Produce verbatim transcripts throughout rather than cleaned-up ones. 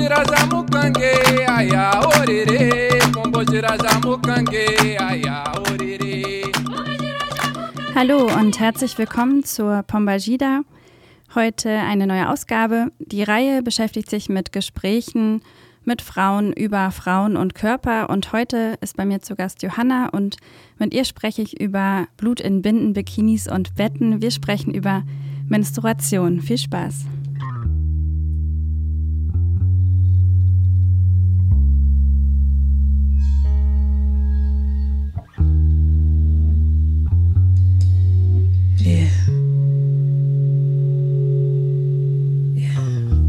Hallo und herzlich willkommen zur Pombajida. Heute eine neue Ausgabe. Die Reihe beschäftigt sich mit Gesprächen mit Frauen über Frauen und Körper. Und heute ist bei mir zu Gast Johanna und mit ihr spreche ich über Blut in Binden, Bikinis und Betten. Wir sprechen über Menstruation. Viel Spaß. Yeah. Yeah.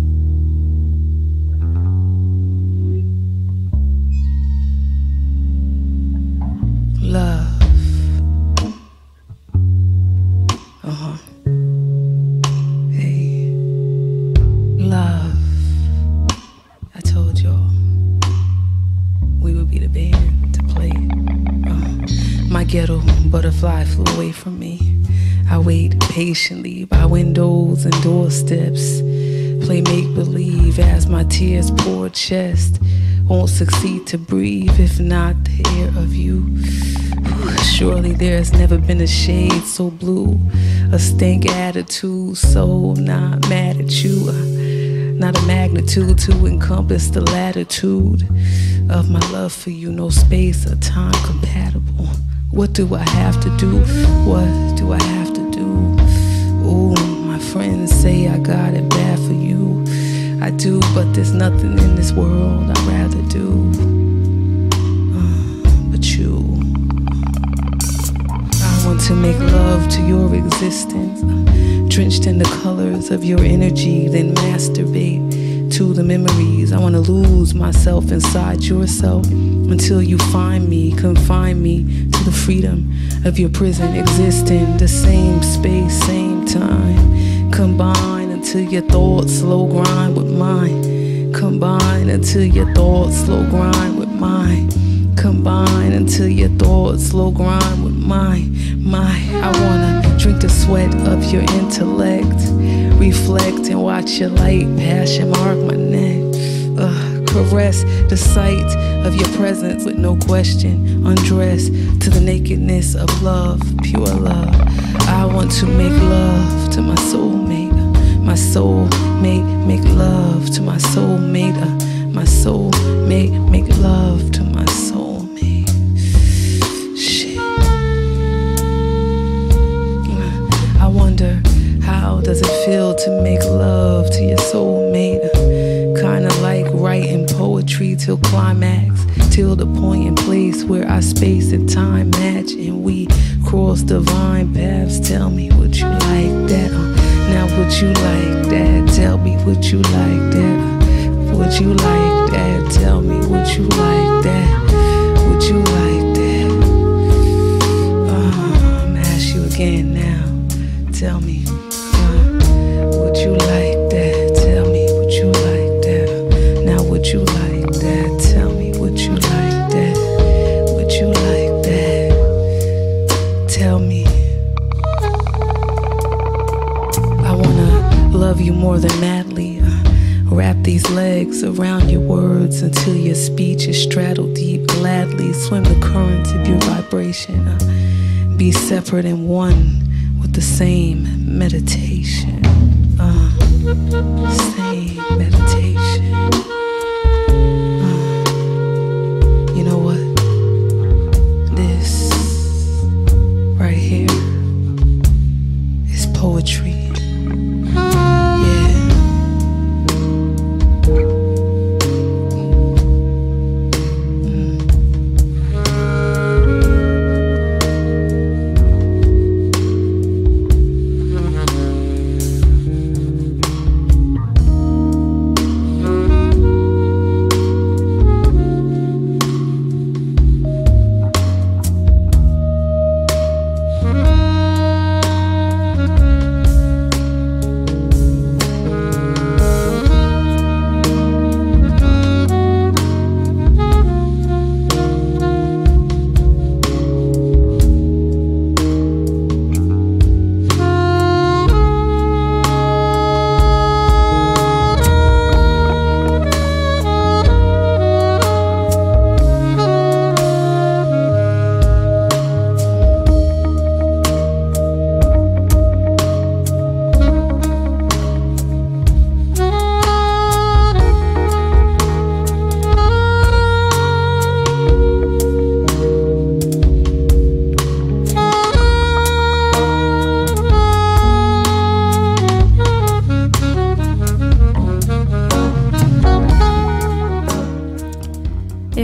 Love. Uh-huh. Hey. Love. I told y'all we would be the band to play it. Uh, my ghetto butterfly flew away from me. I wait patiently by windows and doorsteps, play make-believe as my tears pour chest. Won't succeed to breathe if not the air of you. Surely there's never been a shade so blue, a stank attitude so not mad at you, not a magnitude to encompass the latitude of my love for you. No space or time compatible. What do I have to do? What do I have to do? Ooh, my friends say I got it bad for you. I do, but there's nothing in this world I'd rather do uh, but you. I want to make love to your existence, uh, drenched in the colors of your energy, then masturbate to the memories. I want to lose myself inside yourself until you find me, confine me to the freedom of your prison, existing the same space, same time. Combine until your thoughts slow grind with mine. Combine until your thoughts slow grind with mine. Combine until your thoughts slow grind with mine. My, I wanna drink the sweat of your intellect, reflect and watch your light passion mark my neck. Ugh. Caress the sight of your presence with no question. Undress to the nakedness of love, pure love. I want to make love to my soulmate. My soulmate, make love to my soulmate. Uh, my soulmate, make love to my soulmate. Shit. I wonder, how does it feel to make love to your soulmate? Kinda like writing poetry till climax, till the point and place where our space and time match and we cross divine paths. Tell me, would you like that? Uh, now would you like that? Tell me, would you like that? Uh, would you like that? Tell me, would you like that? Would you like that? Uh, I'm ask you again now. Tell me, uh, would you like that? Tell me, would you like would you like that? Tell me, would you like that? Would you like that? Tell me. I wanna love you more than madly. Uh, wrap these legs around your words until your speech is straddled deep. Gladly swim the currents of your vibration. Uh, be separate and one with the same meditation. Uh, same meditation. You know what? This right here is poetry. Yeah. Mm.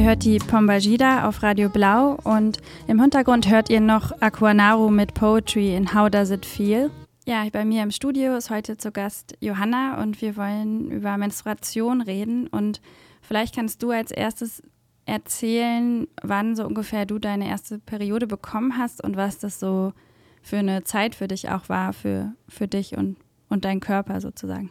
hört die Pombajida auf Radio Blau und im Hintergrund hört ihr noch Aquanaru mit Poetry in How Does It Feel? Ja, bei mir im Studio ist heute zu Gast Johanna und wir wollen über Menstruation reden und vielleicht kannst du als erstes erzählen, wann so ungefähr du deine erste Periode bekommen hast und was das so für eine Zeit für dich auch war, für, für dich und, und deinen Körper sozusagen.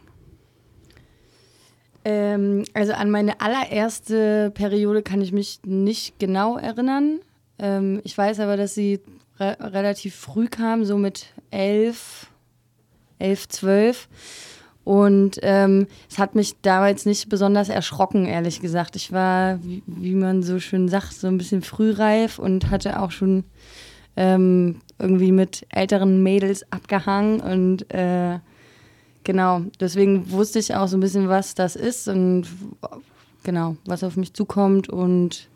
Ähm, also an meine allererste Periode kann ich mich nicht genau erinnern. Ähm, ich weiß aber, dass sie re- relativ früh kam, so mit elf, elf, zwölf. Und ähm, es hat mich damals nicht besonders erschrocken, ehrlich gesagt. Ich war, wie, wie man so schön sagt, so ein bisschen frühreif und hatte auch schon ähm, irgendwie mit älteren Mädels abgehangen und äh, genau, deswegen wusste ich auch so ein bisschen, was das ist und genau, was auf mich zukommt und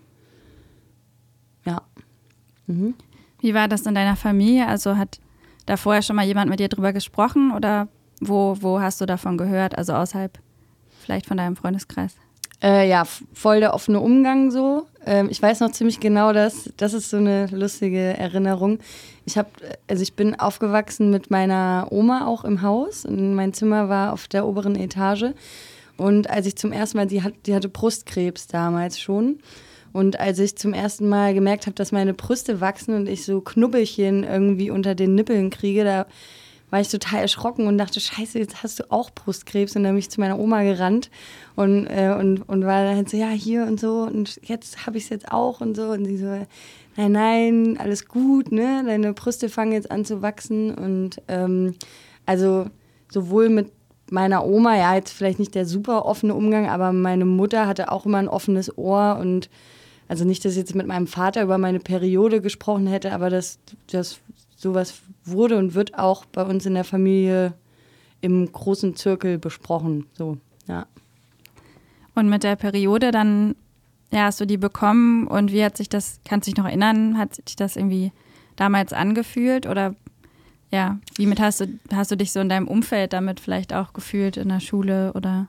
ja. Mhm. Wie war das in deiner Familie? Also hat da vorher schon mal jemand mit dir drüber gesprochen oder wo, wo hast du davon gehört? Also außerhalb vielleicht von deinem Freundeskreis? Äh, ja, voll der offene Umgang so. Ähm, ich weiß noch ziemlich genau, dass das ist so eine lustige Erinnerung. Ich habe, also ich bin aufgewachsen mit meiner Oma auch im Haus und mein Zimmer war auf der oberen Etage. Und als ich zum ersten Mal, die, hat, die hatte Brustkrebs damals schon. Und als ich zum ersten Mal gemerkt habe, dass meine Brüste wachsen und ich so Knubbelchen irgendwie unter den Nippeln kriege, da war ich total erschrocken und dachte, scheiße, jetzt hast du auch Brustkrebs. Und dann bin ich zu meiner Oma gerannt und, äh, und, und war dann halt so, ja, hier und so und jetzt habe ich es jetzt auch und so. Und sie so, nein, nein, alles gut, ne? Deine Brüste fangen jetzt an zu wachsen. Und ähm, also sowohl mit meiner Oma, ja, jetzt vielleicht nicht der super offene Umgang, aber meine Mutter hatte auch immer ein offenes Ohr und also nicht, dass ich jetzt mit meinem Vater über meine Periode gesprochen hätte, aber das, das sowas wurde und wird auch bei uns in der Familie im großen Zirkel besprochen. So, ja. Und mit der Periode dann, ja, hast du die bekommen und wie hat sich das, kannst du dich noch erinnern, hat sich das irgendwie damals angefühlt oder ja, wie mit hast du, hast du dich so in deinem Umfeld damit vielleicht auch gefühlt in der Schule oder?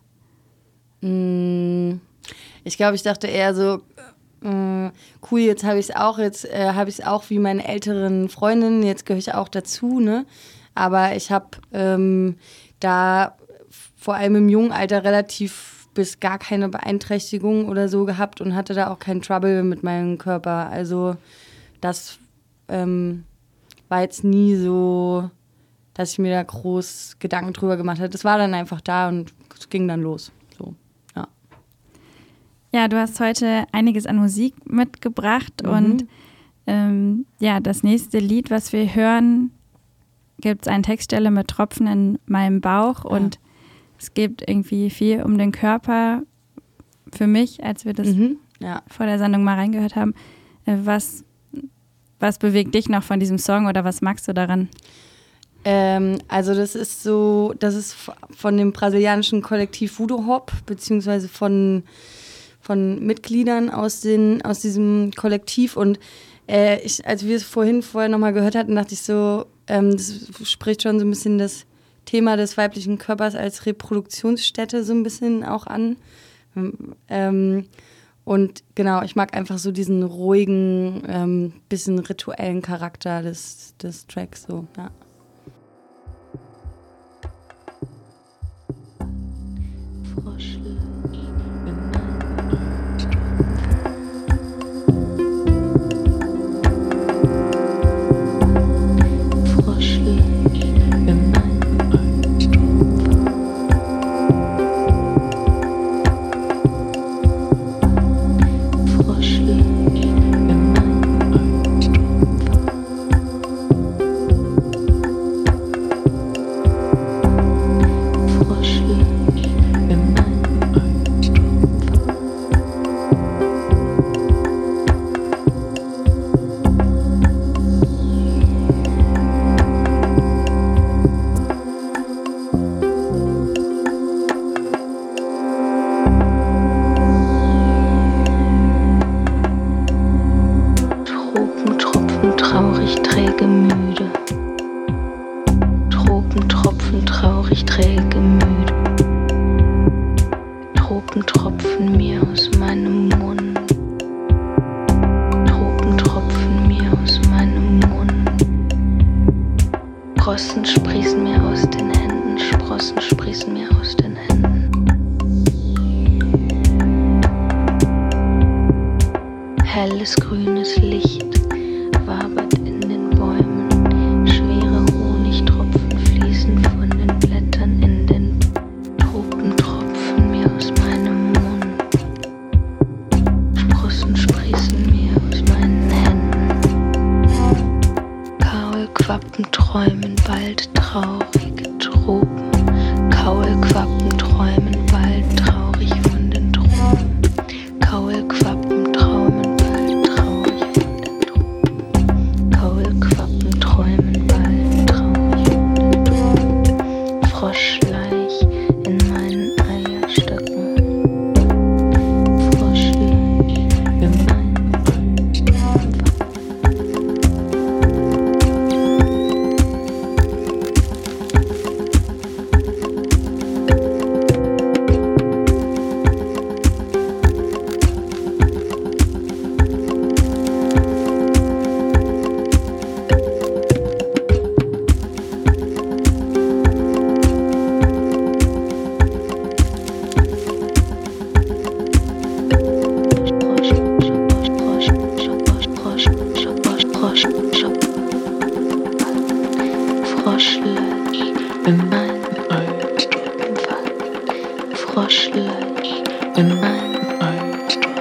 Ich glaube, ich dachte eher so, äh, cool, jetzt habe ich es auch, jetzt äh, habe ich es auch wie meine älteren Freundinnen, jetzt gehöre ich auch dazu, ne? Aber ich habe ähm, da vor allem im jungen Alter relativ bis gar keine Beeinträchtigung oder so gehabt und hatte da auch keinen Trouble mit meinem Körper. Also das ähm, war jetzt nie so, dass ich mir da groß Gedanken drüber gemacht habe. Das war dann einfach da und es ging dann los. So, ja. Ja, du hast heute einiges an Musik mitgebracht mhm. und ähm, ja, das nächste Lied, was wir hören, gibt es eine Textstelle mit Tropfen in meinem Bauch ja. und es geht irgendwie viel um den Körper für mich, als wir das mhm. ja. vor der Sendung mal reingehört haben. Äh, was, was bewegt dich noch von diesem Song oder was magst du daran? Ähm, also das ist so, das ist von dem brasilianischen Kollektiv Voodoo Hop, beziehungsweise von von Mitgliedern aus, den, aus diesem Kollektiv und äh, ich, als wir es vorhin vorher nochmal gehört hatten, dachte ich so, ähm, das spricht schon so ein bisschen das Thema des weiblichen Körpers als Reproduktionsstätte so ein bisschen auch an. Ähm, und genau, ich mag einfach so diesen ruhigen, ähm, bisschen rituellen Charakter des, des Tracks so, ja. sprießen mir aus den Händen. Helles grünes Licht wabert in den Bäumen, schwere Honigtropfen fließen von den Blättern in den toten Tropfen mir aus meinem Mund. Sprossen sprießen mir aus meinen Händen. Kaulquappen träumen bald traurige Tropen, Kaulquappen träumen bald traurig von den Tropen, Kaulquappen träumen bald traurig von den Tropen, Kaulquappen träumen bald traurig von den Tropen, Froschleich in meinen Eierstöcken, Froschleich in meinen Eierstöcken. Froschleich in meinen Eierstöcken wallt, Froschleich in meinen Eierstöcken.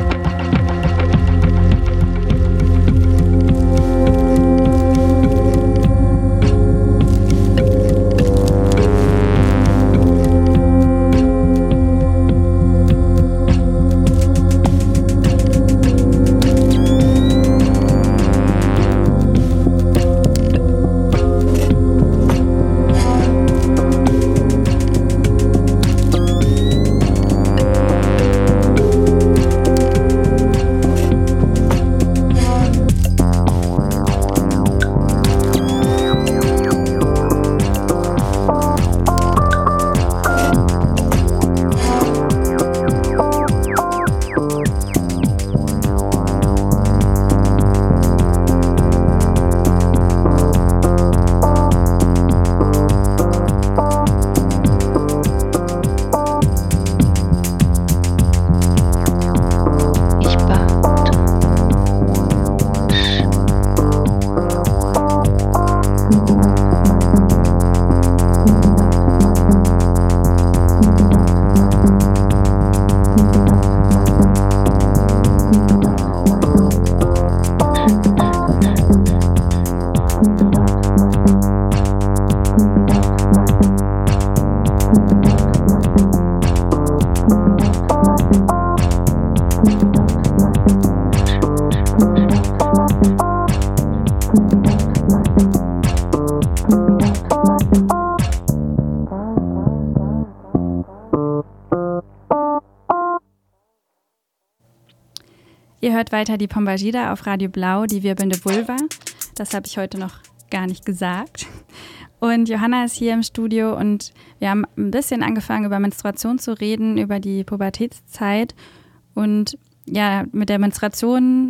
Ihr hört weiter die Pombagida auf Radio Blau, die wirbelnde Vulva. Das habe ich heute noch gar nicht gesagt. Und Johanna ist hier im Studio und wir haben ein bisschen angefangen, über Menstruation zu reden, über die Pubertätszeit. Und ja, mit der Menstruation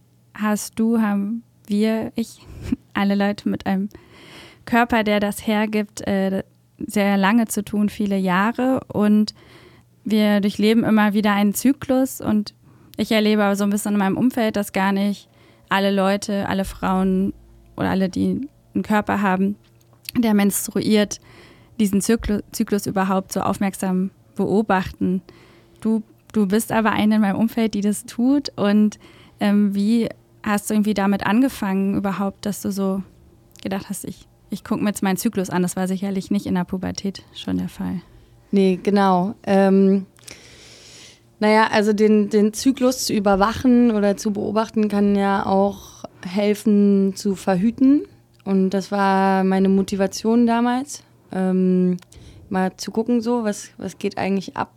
hast du, haben wir, ich, alle Leute mit einem Körper, der das hergibt, äh, sehr lange zu tun, viele Jahre. Und wir durchleben immer wieder einen Zyklus und ich erlebe aber so ein bisschen in meinem Umfeld, dass gar nicht alle Leute, alle Frauen oder alle, die einen Körper haben, der menstruiert, diesen Zyklus, Zyklus überhaupt so aufmerksam beobachten. Du, du bist aber eine in meinem Umfeld, die das tut. Und ähm, wie hast du irgendwie damit angefangen überhaupt, dass du so gedacht hast, ich, ich gucke mir jetzt meinen Zyklus an? Das war sicherlich nicht in der Pubertät schon der Fall. Nee, genau. Ähm Naja, also den, den Zyklus zu überwachen oder zu beobachten kann ja auch helfen zu verhüten. Und das war meine Motivation damals, ähm, mal zu gucken, so was, was geht eigentlich ab.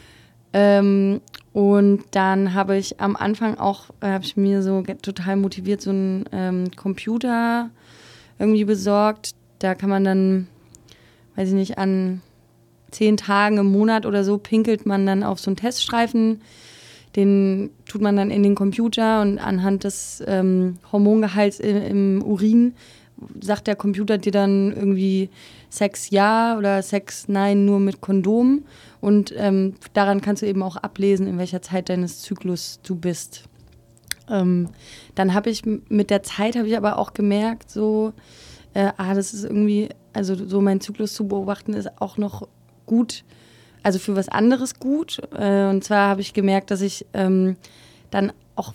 Ähm, und dann habe ich am Anfang auch, äh, habe ich mir so total motiviert, so einen ähm, Computer irgendwie besorgt. Da kann man dann, weiß ich nicht, an zehn Tagen im Monat oder so pinkelt man dann auf so einen Teststreifen. Den tut man dann in den Computer und anhand des ähm, Hormongehalts im, im Urin sagt der Computer dir dann irgendwie Sex ja oder Sex nein nur mit Kondom. Und ähm, daran kannst du eben auch ablesen, in welcher Zeit deines Zyklus du bist. Ähm, dann habe ich mit der Zeit habe ich aber auch gemerkt, so, äh, ah, das ist irgendwie, also so meinen Zyklus zu beobachten ist auch noch gut, also für was anderes gut. Äh, und zwar habe ich gemerkt, dass ich ähm, dann auch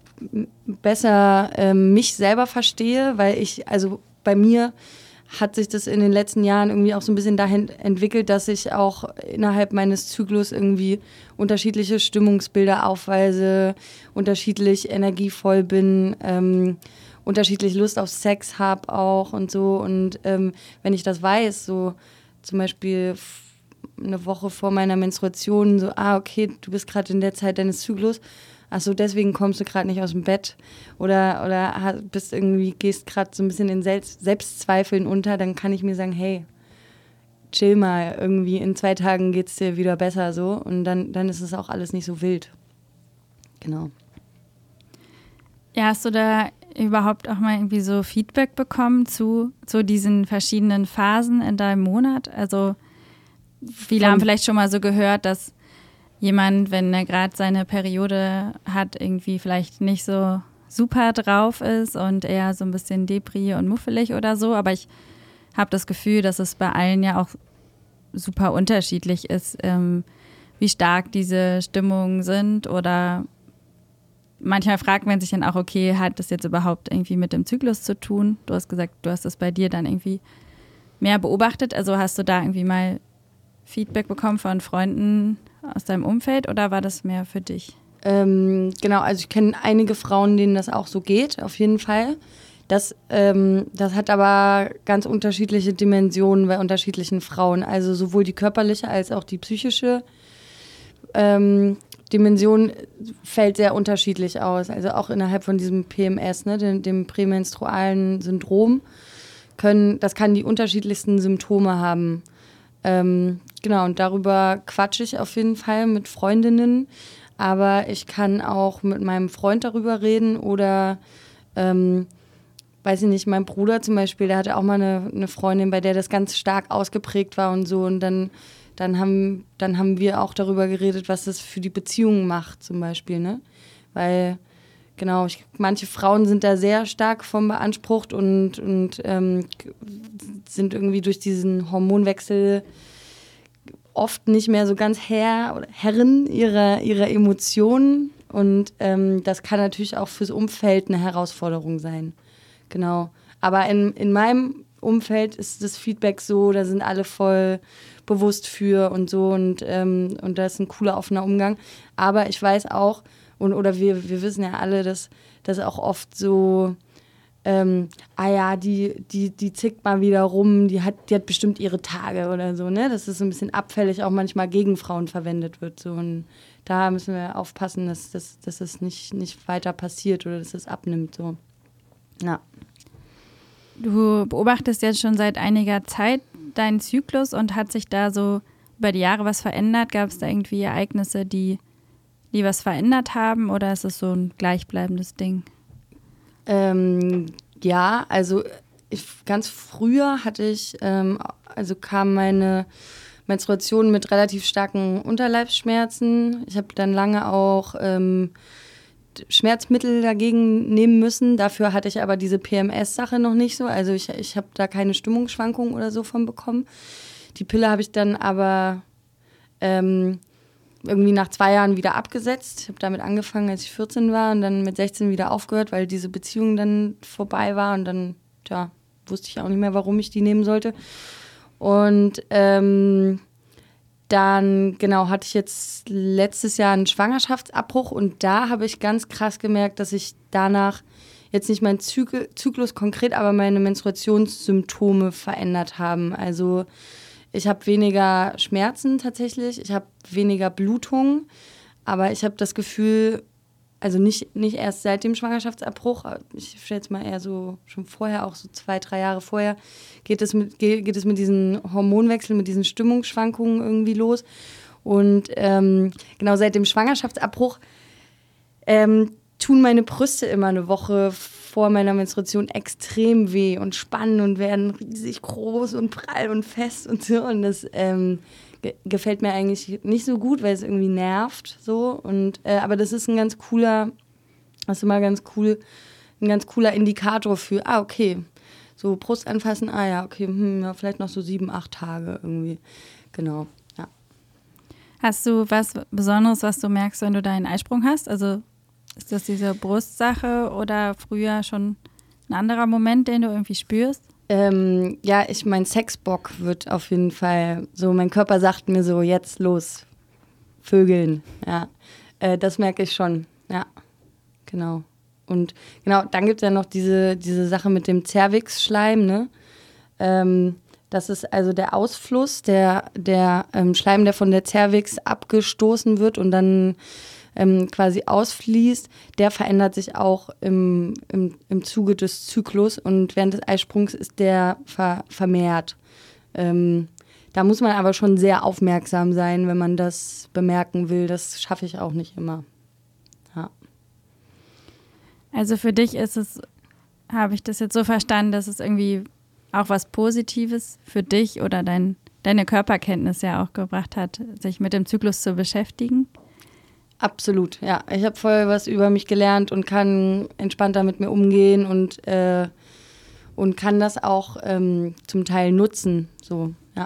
besser ähm, mich selber verstehe, weil ich, also bei mir hat sich das in den letzten Jahren irgendwie auch so ein bisschen dahin entwickelt, dass ich auch innerhalb meines Zyklus irgendwie unterschiedliche Stimmungsbilder aufweise, unterschiedlich energievoll bin, ähm, unterschiedlich Lust auf Sex habe auch und so. Und ähm, wenn ich das weiß, so zum Beispiel eine Woche vor meiner Menstruation, so, ah, okay, du bist gerade in der Zeit deines Zyklus, ach so, deswegen kommst du gerade nicht aus dem Bett oder, oder bist irgendwie, gehst gerade so ein bisschen in Selbst- Selbstzweifeln unter, dann kann ich mir sagen, hey, chill mal, irgendwie in zwei Tagen geht's dir wieder besser so und dann, dann ist es auch alles nicht so wild. Genau. Ja, hast du da überhaupt auch mal irgendwie so Feedback bekommen zu, zu diesen verschiedenen Phasen in deinem Monat? Also viele Von- haben vielleicht schon mal so gehört, dass jemand, wenn er gerade seine Periode hat, irgendwie vielleicht nicht so super drauf ist und eher so ein bisschen depri und muffelig oder so. Aber ich habe das Gefühl, dass es bei allen ja auch super unterschiedlich ist, ähm, wie stark diese Stimmungen sind. Oder manchmal fragt man sich dann auch, okay, hat das jetzt überhaupt irgendwie mit dem Zyklus zu tun? Du hast gesagt, du hast das bei dir dann irgendwie mehr beobachtet. Also hast du da irgendwie mal Feedback bekommen von Freunden aus deinem Umfeld oder war das mehr für dich? Ähm, genau, also ich kenne einige Frauen, denen das auch so geht, auf jeden Fall. Das, ähm, das hat aber ganz unterschiedliche Dimensionen bei unterschiedlichen Frauen. Also sowohl die körperliche als auch die psychische ähm, Dimension fällt sehr unterschiedlich aus. Also auch innerhalb von diesem P M S, ne, dem, dem prämenstrualen Syndrom, können, das kann die unterschiedlichsten Symptome haben. Ähm, genau, und darüber quatsche ich auf jeden Fall mit Freundinnen, aber ich kann auch mit meinem Freund darüber reden oder, ähm, weiß ich nicht, mein Bruder zum Beispiel, der hatte auch mal eine, eine Freundin, bei der das ganz stark ausgeprägt war und so und dann, dann, haben, dann haben wir auch darüber geredet, was das für die Beziehungen macht zum Beispiel, ne, weil genau, ich, manche Frauen sind da sehr stark von beansprucht und, und ähm, sind irgendwie durch diesen Hormonwechsel oft nicht mehr so ganz Herr oder Herrin ihrer, ihrer Emotionen. Und ähm, das kann natürlich auch fürs Umfeld eine Herausforderung sein. Genau. Aber in, in meinem Umfeld ist das Feedback so, da sind alle voll bewusst für und so und, ähm, und da ist ein cooler, offener Umgang. Aber ich weiß auch, Und, oder wir, wir wissen ja alle, dass das auch oft so, ähm, ah ja, die, die, die zickt mal wieder rum, die hat, die hat bestimmt ihre Tage oder so, ne? Dass das so ein bisschen abfällig auch manchmal gegen Frauen verwendet wird. So. Und da müssen wir aufpassen, dass, dass, dass das nicht, nicht weiter passiert oder dass es abnimmt. So. Ja. Du beobachtest jetzt schon seit einiger Zeit deinen Zyklus und hat sich da so über die Jahre was verändert? Gab es da irgendwie Ereignisse, die die was verändert haben oder ist es so ein gleichbleibendes Ding? Ähm, ja, also ich, ganz früher hatte ich, ähm, also kam meine Menstruation mit relativ starken Unterleibsschmerzen. Ich habe dann lange auch ähm, Schmerzmittel dagegen nehmen müssen. Dafür hatte ich aber diese P M S-Sache noch nicht so. Also ich, ich habe da keine Stimmungsschwankungen oder so von bekommen. Die Pille habe ich dann aber ähm, irgendwie nach zwei Jahren wieder abgesetzt. Ich habe damit angefangen, als ich vierzehn war und dann mit sechzehn wieder aufgehört, weil diese Beziehung dann vorbei war und dann, tja, wusste ich auch nicht mehr, warum ich die nehmen sollte. Und ähm, dann, genau, hatte ich jetzt letztes Jahr einen Schwangerschaftsabbruch und da habe ich ganz krass gemerkt, dass ich danach jetzt nicht meinen Zyk- Zyklus konkret, aber meine Menstruationssymptome verändert haben. Also ich habe weniger Schmerzen tatsächlich, ich habe weniger Blutung, aber ich habe das Gefühl, also nicht, nicht erst seit dem Schwangerschaftsabbruch, ich stelle es mal eher so schon vorher, auch so zwei, drei Jahre vorher, geht es mit, geht, geht es mit diesen Hormonwechseln, mit diesen Stimmungsschwankungen irgendwie los. Und ähm, genau seit dem Schwangerschaftsabbruch ähm, tun meine Brüste immer eine Woche vor meiner Menstruation extrem weh und spannen und werden riesig groß und prall und fest und so. Und das ähm, ge- gefällt mir eigentlich nicht so gut, weil es irgendwie nervt. So. Und, äh, aber das ist ein ganz cooler, das ist immer ganz cool, ein ganz cooler Indikator für, ah, okay, so Brust anfassen, ah ja, okay, hm, ja, vielleicht noch so sieben, acht Tage irgendwie. Genau, ja. Hast du was Besonderes, was du merkst, wenn du deinen Eisprung hast? Also ist das diese Brustsache oder früher schon ein anderer Moment, den du irgendwie spürst? Ähm, ja, ich mein Sexbock wird auf jeden Fall so, mein Körper sagt mir so, jetzt los, Vögeln, ja. Äh, das merke ich schon, ja, genau. Und genau, dann gibt es ja noch diese, diese Sache mit dem Cervix-Schleim, ne? Ähm, das ist also der Ausfluss, der, der ähm, Schleim, der von der Cervix abgestoßen wird und dann ähm, quasi ausfließt, der verändert sich auch im, im, im Zuge des Zyklus und während des Eisprungs ist der ver, vermehrt. Ähm, da muss man aber schon sehr aufmerksam sein, wenn man das bemerken will. Das schaffe ich auch nicht immer. Ja. Also für dich ist es, habe ich das jetzt so verstanden, dass es irgendwie auch was Positives für dich oder dein, deine Körperkenntnis ja auch gebracht hat, sich mit dem Zyklus zu beschäftigen? Absolut, ja. Ich habe voll was über mich gelernt und kann entspannter mit mir umgehen und, äh, und kann das auch ähm, zum Teil nutzen. So, ja.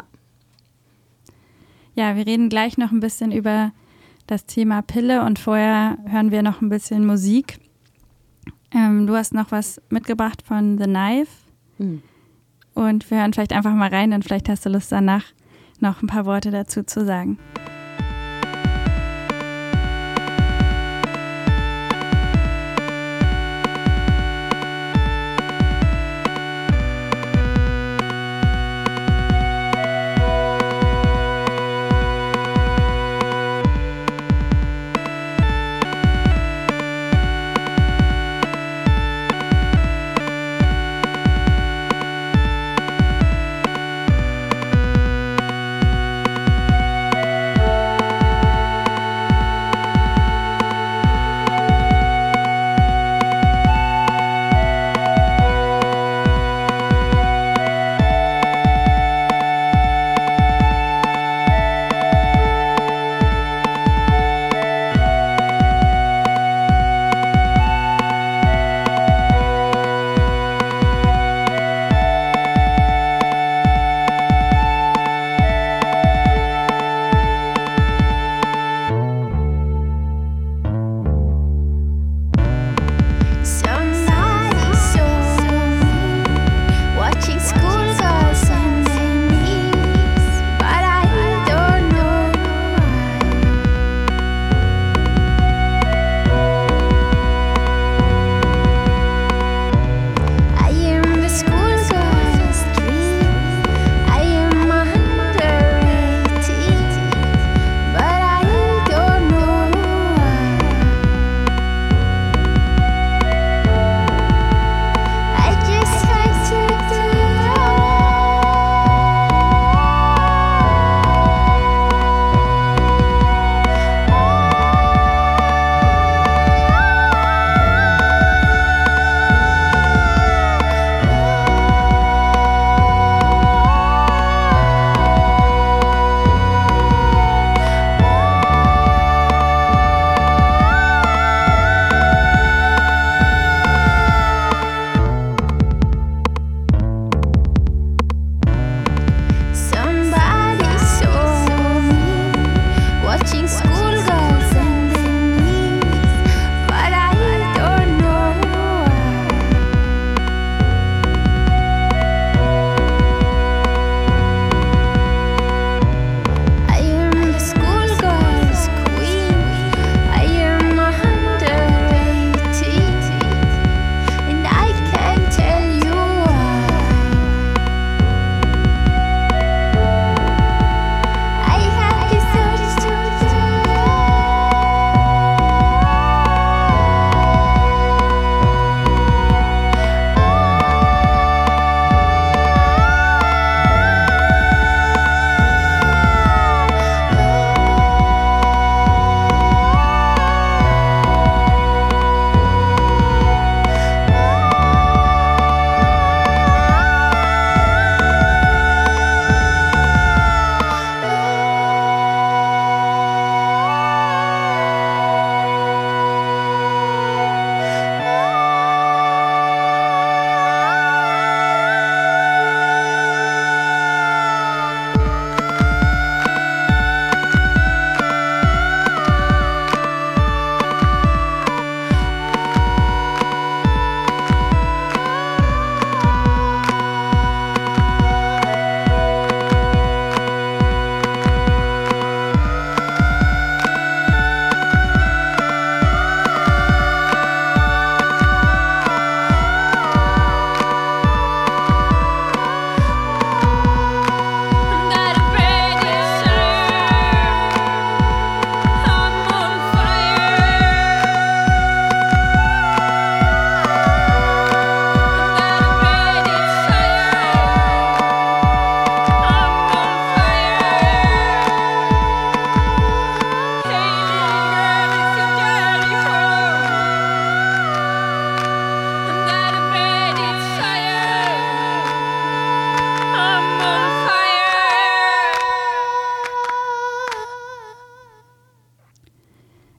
Ja, wir reden gleich noch ein bisschen über das Thema Pille und vorher hören wir noch ein bisschen Musik. Ähm, du hast noch was mitgebracht von The Knife. Mhm. Und wir hören vielleicht einfach mal rein und vielleicht hast du Lust danach noch ein paar Worte dazu zu sagen. Thank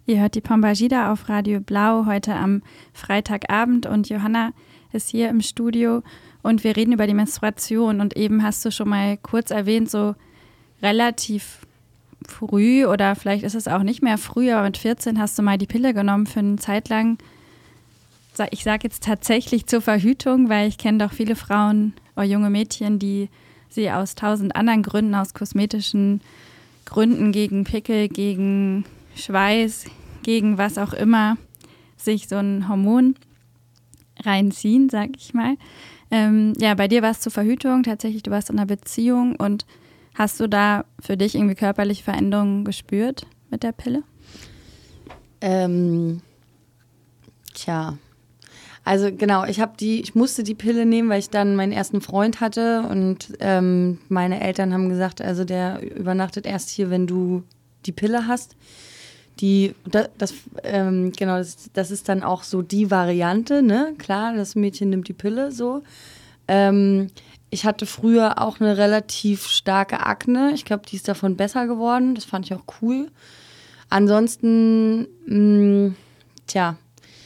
Ihr hört die Pombagida auf Radio Blau heute am Freitagabend und Johanna ist hier im Studio und wir reden über die Menstruation und eben hast du schon mal kurz erwähnt, so relativ früh oder vielleicht ist es auch nicht mehr früh, aber mit vierzehn hast du mal die Pille genommen für eine Zeit lang. Ich sage jetzt tatsächlich zur Verhütung, weil ich kenne doch viele Frauen oder junge Mädchen, die sie aus tausend anderen Gründen, aus kosmetischen Gründen gegen Pickel, gegen Schweiß, gegen was auch immer, sich so ein Hormon reinziehen, sag ich mal. Ähm, ja, bei dir war es zur Verhütung, tatsächlich, du warst in einer Beziehung und hast du da für dich irgendwie körperliche Veränderungen gespürt mit der Pille? Ähm, tja, also genau, ich habe die, ich musste die Pille nehmen, weil ich dann meinen ersten Freund hatte und ähm, meine Eltern haben gesagt, also der übernachtet erst hier, wenn du die Pille hast. Die, das, das ähm, genau, das, das ist dann auch so die Variante, ne? Klar, das Mädchen nimmt die Pille so. Ähm, ich hatte früher auch eine relativ starke Akne. Ich glaube, die ist davon besser geworden. Das fand ich auch cool. Ansonsten, mh, tja,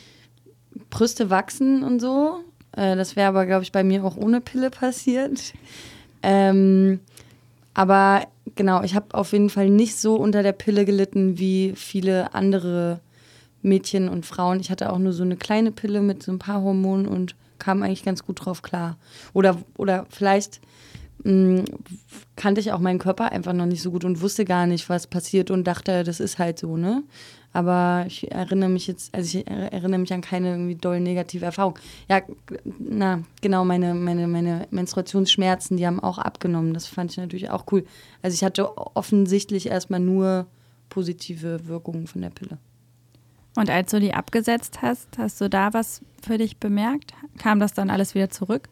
Brüste wachsen und so. Äh, das wäre aber, glaube ich, bei mir auch ohne Pille passiert. Ähm, aber genau, ich habe auf jeden Fall nicht so unter der Pille gelitten wie viele andere Mädchen und Frauen. Ich hatte auch nur so eine kleine Pille mit so ein paar Hormonen und kam eigentlich ganz gut drauf klar. Oder, oder vielleicht mh, kannte ich auch meinen Körper einfach noch nicht so gut und wusste gar nicht, was passiert und dachte, das ist halt so, ne? Aber ich erinnere mich jetzt, also ich erinnere mich an keine irgendwie doll negative Erfahrung. Ja, na, genau, meine, meine, meine Menstruationsschmerzen, die haben auch abgenommen. Das fand ich natürlich auch cool. Also ich hatte offensichtlich erstmal nur positive Wirkungen von der Pille. Und als du die abgesetzt hast, hast du da was für dich bemerkt? Kam das dann alles wieder zurück?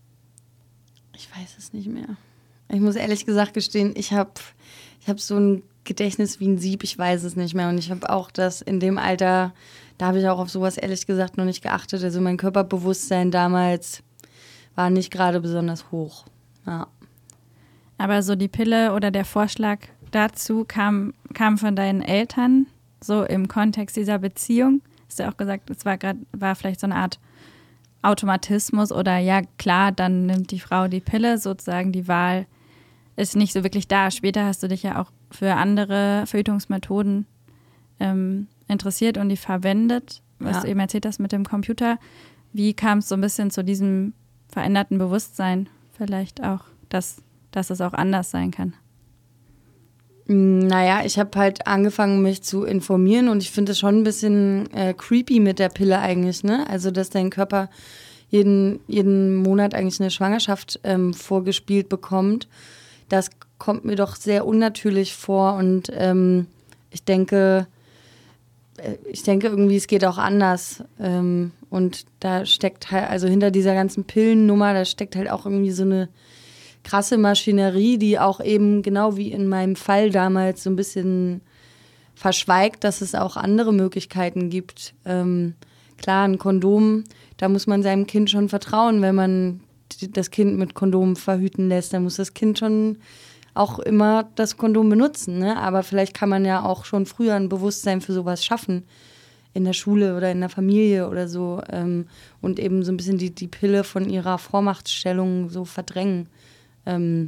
Ich weiß es nicht mehr. Ich muss ehrlich gesagt gestehen, ich habe ich hab so ein Gedächtnis wie ein Sieb, ich weiß es nicht mehr. Und ich habe auch das in dem Alter, da habe ich auch auf sowas ehrlich gesagt noch nicht geachtet. Also mein Körperbewusstsein damals war nicht gerade besonders hoch. Ja. Aber so die Pille oder der Vorschlag dazu kam, kam von deinen Eltern, so im Kontext dieser Beziehung? Hast du auch gesagt, es war gerade, war vielleicht so eine Art Automatismus oder ja klar, dann nimmt die Frau die Pille, sozusagen die Wahl ist nicht so wirklich da. Später hast du dich ja auch für andere Verhütungsmethoden ähm, interessiert und die verwendet, was ja. du eben erzählt hast mit dem Computer. Wie kam es so ein bisschen zu diesem veränderten Bewusstsein vielleicht auch, dass, dass es auch anders sein kann? Naja, ich habe halt angefangen, mich zu informieren und ich finde es schon ein bisschen äh, creepy mit der Pille eigentlich, ne? Also, dass dein Körper jeden, jeden Monat eigentlich eine Schwangerschaft ähm, vorgespielt bekommt. Das kommt mir doch sehr unnatürlich vor und ähm, ich denke, ich denke irgendwie, es geht auch anders. Ähm, und da steckt halt, also hinter dieser ganzen Pillennummer, da steckt halt auch irgendwie so eine krasse Maschinerie, die auch eben genau wie in meinem Fall damals so ein bisschen verschweigt, dass es auch andere Möglichkeiten gibt. Ähm, klar, ein Kondom, da muss man seinem Kind schon vertrauen, wenn man das Kind mit Kondom verhüten lässt, dann muss das Kind schon auch immer das Kondom benutzen, ne? Aber vielleicht kann man ja auch schon früher ein Bewusstsein für sowas schaffen, in der Schule oder in der Familie oder so, ähm, und eben so ein bisschen die, die Pille von ihrer Vormachtstellung so verdrängen. Ähm,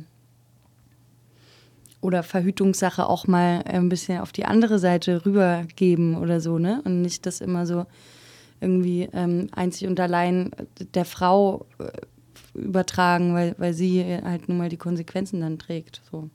oder Verhütungssache auch mal ein bisschen auf die andere Seite rübergeben oder so, ne? Und nicht das immer so irgendwie ähm, einzig und allein der Frau äh, übertragen, weil, weil sie halt nun mal die Konsequenzen dann trägt. So.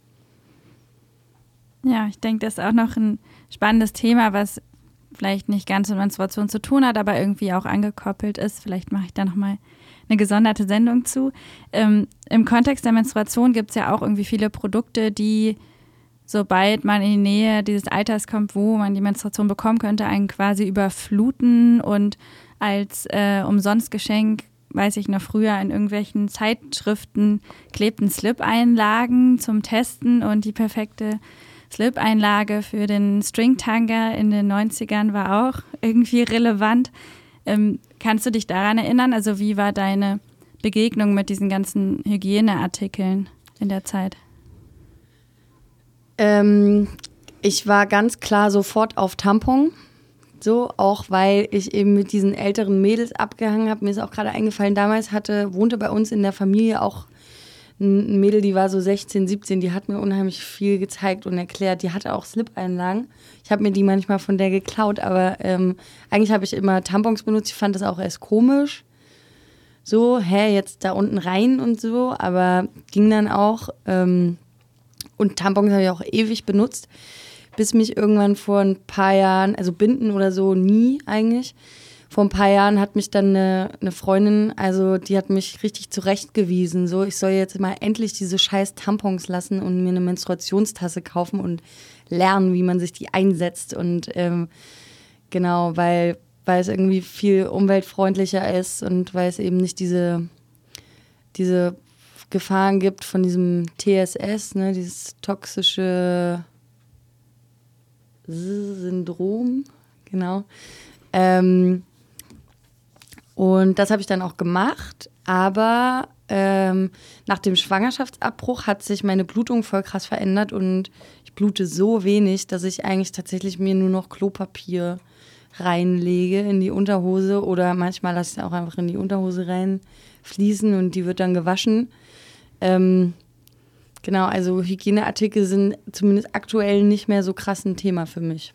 Ja, ich denke, das ist auch noch ein spannendes Thema, was vielleicht nicht ganz mit Menstruation zu tun hat, aber irgendwie auch angekoppelt ist. Vielleicht mache ich da nochmal eine gesonderte Sendung zu. Ähm, im Kontext der Menstruation gibt es ja auch irgendwie viele Produkte, die, sobald man in die Nähe dieses Alters kommt, wo man die Menstruation bekommen könnte, einen quasi überfluten und als äh, Umsonstgeschenk, weiß ich noch früher, in irgendwelchen Zeitschriften klebten Slip-Einlagen zum Testen und die perfekte Slip-Einlage für den Stringtanga in den neunzigern war auch irgendwie relevant. Ähm, kannst du dich daran erinnern? Also wie war deine Begegnung mit diesen ganzen Hygieneartikeln in der Zeit? Ähm, Ich war ganz klar sofort auf Tampon. So, auch weil ich eben mit diesen älteren Mädels abgehangen habe. Mir ist auch gerade eingefallen, damals hatte, wohnte bei uns in der Familie auch ein Mädel, die war so sechzehn, siebzehn, die hat mir unheimlich viel gezeigt und erklärt. Die hatte auch Slip-Einlagen. Ich habe mir die manchmal von der geklaut, aber ähm, eigentlich habe ich immer Tampons benutzt. Ich fand das auch erst komisch. So, hä, jetzt da unten rein und so, aber ging dann auch. Ähm, und Tampons habe ich auch ewig benutzt. Bis mich irgendwann vor ein paar Jahren, also Binden oder so, nie eigentlich. Vor ein paar Jahren hat mich dann eine, eine Freundin, also die hat mich richtig zurechtgewiesen. So, ich soll jetzt mal endlich diese scheiß Tampons lassen und mir eine Menstruationstasse kaufen und lernen, wie man sich die einsetzt. Und ähm, genau, weil, weil es irgendwie viel umweltfreundlicher ist und weil es eben nicht diese, diese Gefahren gibt von diesem T S S, ne, dieses toxische Syndrom, genau. Ähm, und das habe ich dann auch gemacht, aber ähm, nach dem Schwangerschaftsabbruch hat sich meine Blutung voll krass verändert und ich blute so wenig, dass ich eigentlich tatsächlich mir nur noch Klopapier reinlege in die Unterhose oder manchmal lasse ich es auch einfach in die Unterhose reinfließen und die wird dann gewaschen. Ähm, Genau, also Hygieneartikel sind zumindest aktuell nicht mehr so krass ein Thema für mich.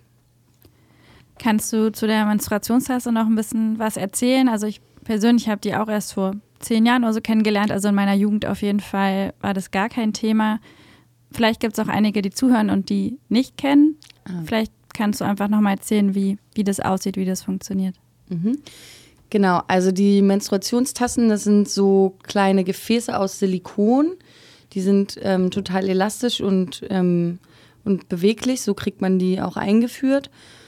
Kannst du zu der Menstruationstasse noch ein bisschen was erzählen? Also ich persönlich habe die auch erst vor zehn Jahren oder so kennengelernt. Also in meiner Jugend auf jeden Fall war das gar kein Thema. Vielleicht gibt es auch einige, die zuhören und die nicht kennen. Ah. Vielleicht kannst du einfach noch mal erzählen, wie, wie das aussieht, wie das funktioniert. Mhm. Genau, also die Menstruationstassen, das sind so kleine Gefäße aus Silikon. Die sind ähm, total elastisch und, ähm, und beweglich, so kriegt man die auch eingeführt.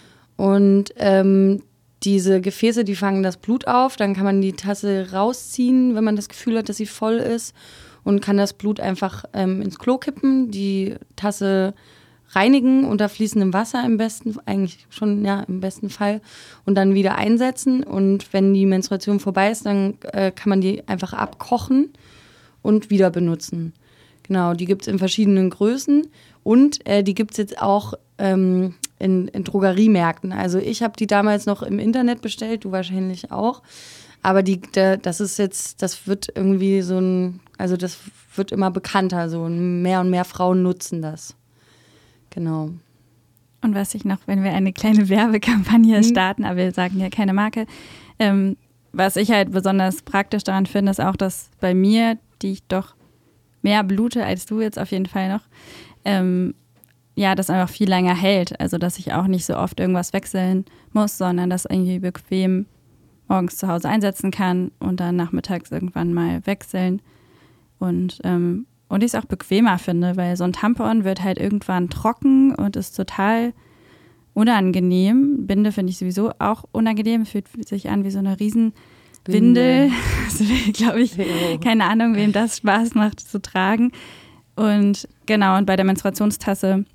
Und ähm, diese Gefäße, die fangen das Blut auf, dann kann man die Tasse rausziehen, wenn man das Gefühl hat, dass sie voll ist und kann das Blut einfach ähm, ins Klo kippen, die Tasse reinigen unter fließendem Wasser im besten, eigentlich schon, ja, im besten Fall und dann wieder einsetzen. Und wenn die Menstruation vorbei ist, dann äh, kann man die einfach abkochen und wieder benutzen. Genau, die gibt es in verschiedenen Größen und äh, die gibt es jetzt auch ähm, in, in Drogeriemärkten. Also ich habe die damals noch im Internet bestellt, du wahrscheinlich auch. Aber die, der, das ist jetzt, das wird irgendwie so ein, also das wird immer bekannter, so mehr und mehr Frauen nutzen das. Genau. Und was ich noch, wenn wir eine kleine Werbekampagne mhm. starten, aber wir sagen ja keine Marke, ähm, was ich halt besonders praktisch daran finde, ist auch, dass bei mir, die ich doch mehr blute als du jetzt auf jeden Fall noch, ähm, ja, das einfach viel länger hält. Also, dass ich auch nicht so oft irgendwas wechseln muss, sondern das irgendwie bequem morgens zu Hause einsetzen kann und dann nachmittags irgendwann mal wechseln. Und, ähm, und ich es auch bequemer finde, weil so ein Tampon wird halt irgendwann trocken und ist total unangenehm. Binde finde ich sowieso auch unangenehm, fühlt sich an wie so eine riesen Windel, also, glaube ich, keine Ahnung, wem das Spaß macht zu tragen. Und genau, und bei der Menstruationstasse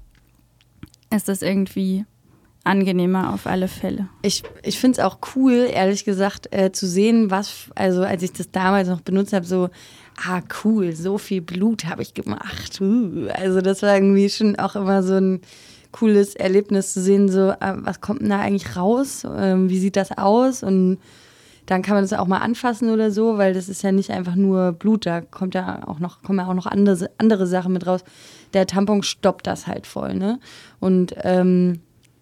ist das irgendwie angenehmer auf alle Fälle. Ich, ich finde es auch cool, ehrlich gesagt, äh, zu sehen, was, also als ich das damals noch benutzt habe, so, ah cool, so viel Blut habe ich gemacht. Uh, also das war irgendwie schon auch immer so ein cooles Erlebnis zu sehen, so, äh, was kommt denn da eigentlich raus? Ähm, wie sieht das aus? Und dann kann man das auch mal anfassen oder so, weil das ist ja nicht einfach nur Blut, da kommt ja auch noch, kommen ja auch noch andere, andere Sachen mit raus. Der Tampon stoppt das halt voll, ne? Und ähm,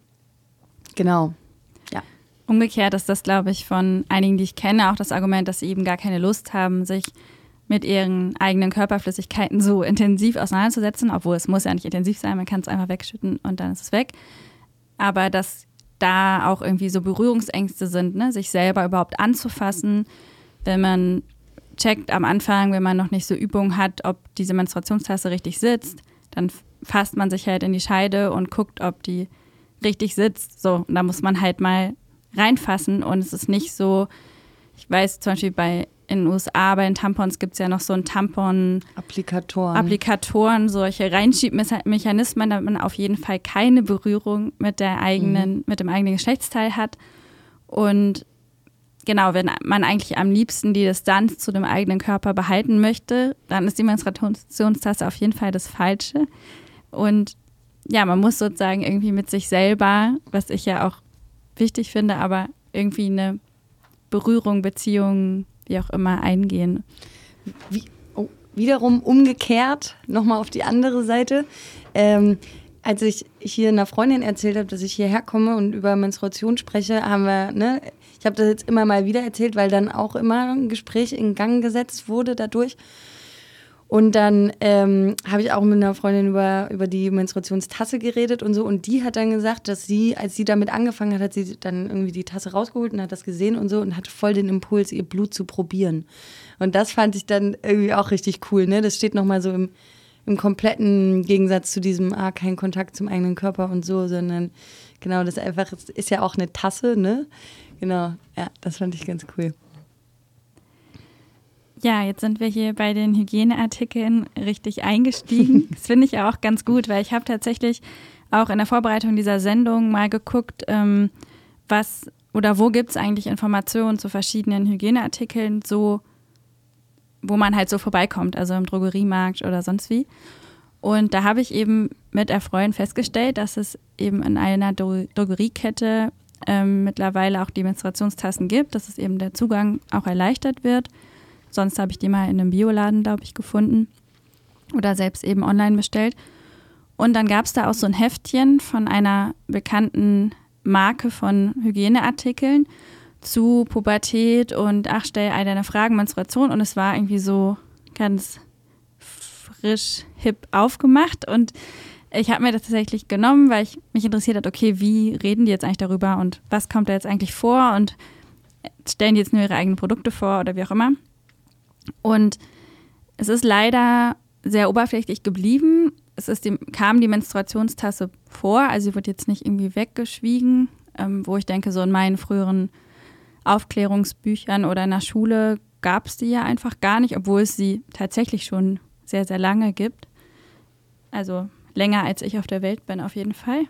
genau, ja. Umgekehrt ist das, glaube ich, von einigen, die ich kenne, auch das Argument, dass sie eben gar keine Lust haben, sich mit ihren eigenen Körperflüssigkeiten so intensiv auseinanderzusetzen, obwohl es muss ja nicht intensiv sein, man kann es einfach wegschütten und dann ist es weg. Aber dass da auch irgendwie so Berührungsängste sind, ne? Sich selber überhaupt anzufassen, wenn man checkt am Anfang, wenn man noch nicht so Übung hat, ob diese Menstruationstasse richtig sitzt, dann fasst man sich halt in die Scheide und guckt, ob die richtig sitzt. So, und da muss man halt mal reinfassen und es ist nicht so, ich weiß zum Beispiel bei in den U S A bei den Tampons gibt es ja noch so ein Tampon Applikatoren. Applikatoren, solche Reinschiebmechanismen, damit man auf jeden Fall keine Berührung mit der eigenen, mhm. mit dem eigenen Geschlechtsteil hat. Und genau, wenn man eigentlich am liebsten die Distanz zu dem eigenen Körper behalten möchte, dann ist die Menstruationstasse auf jeden Fall das Falsche. Und ja, man muss sozusagen irgendwie mit sich selber, was ich ja auch wichtig finde, aber irgendwie eine Berührung, Beziehung, wie auch immer, eingehen. Wie, oh, wiederum umgekehrt, nochmal auf die andere Seite. Ähm, als ich hier einer Freundin erzählt habe, dass ich hierher komme und über Menstruation spreche, haben wir, ne, ich habe das jetzt immer mal wieder erzählt, weil dann auch immer ein Gespräch in Gang gesetzt wurde dadurch. Und dann ähm, habe ich auch mit einer Freundin über, über die Menstruationstasse geredet und so. Und die hat dann gesagt, dass sie, als sie damit angefangen hat, hat sie dann irgendwie die Tasse rausgeholt und hat das gesehen und so und hatte voll den Impuls, ihr Blut zu probieren. Und das fand ich dann irgendwie auch richtig cool, ne? Das steht nochmal so im, im kompletten Gegensatz zu diesem, ah, kein Kontakt zum eigenen Körper und so, sondern genau, das einfach ist, ist ja auch eine Tasse, ne? Genau, ja, das fand ich ganz cool. Ja, jetzt sind wir hier bei den Hygieneartikeln richtig eingestiegen. Das finde ich ja auch ganz gut, weil ich habe tatsächlich auch in der Vorbereitung dieser Sendung mal geguckt, ähm, was oder wo gibt es eigentlich Informationen zu verschiedenen Hygieneartikeln, so wo man halt so vorbeikommt, also im Drogeriemarkt oder sonst wie. Und da habe ich eben mit Erfreuen festgestellt, dass es eben in einer Dro- Drogeriekette ähm, mittlerweile auch die Menstruationstassen gibt, dass es eben der Zugang auch erleichtert wird. Sonst habe ich die mal in einem Bioladen, glaube ich, gefunden oder selbst eben online bestellt. Und dann gab es da auch so ein Heftchen von einer bekannten Marke von Hygieneartikeln zu Pubertät und ach, stell all deine Fragen, Menstruation. Und es war irgendwie so ganz frisch, hip aufgemacht. Und ich habe mir das tatsächlich genommen, weil ich mich interessiert hat, okay, wie reden die jetzt eigentlich darüber und was kommt da jetzt eigentlich vor und stellen die jetzt nur ihre eigenen Produkte vor oder wie auch immer. Und es ist leider sehr oberflächlich geblieben. Es ist die, kam die Menstruationstasse vor, also sie wird jetzt nicht irgendwie weggeschwiegen, ähm, wo ich denke, so in meinen früheren Aufklärungsbüchern oder in der Schule gab es die ja einfach gar nicht, obwohl es sie tatsächlich schon sehr, sehr lange gibt. Also länger als ich auf der Welt bin auf jeden Fall.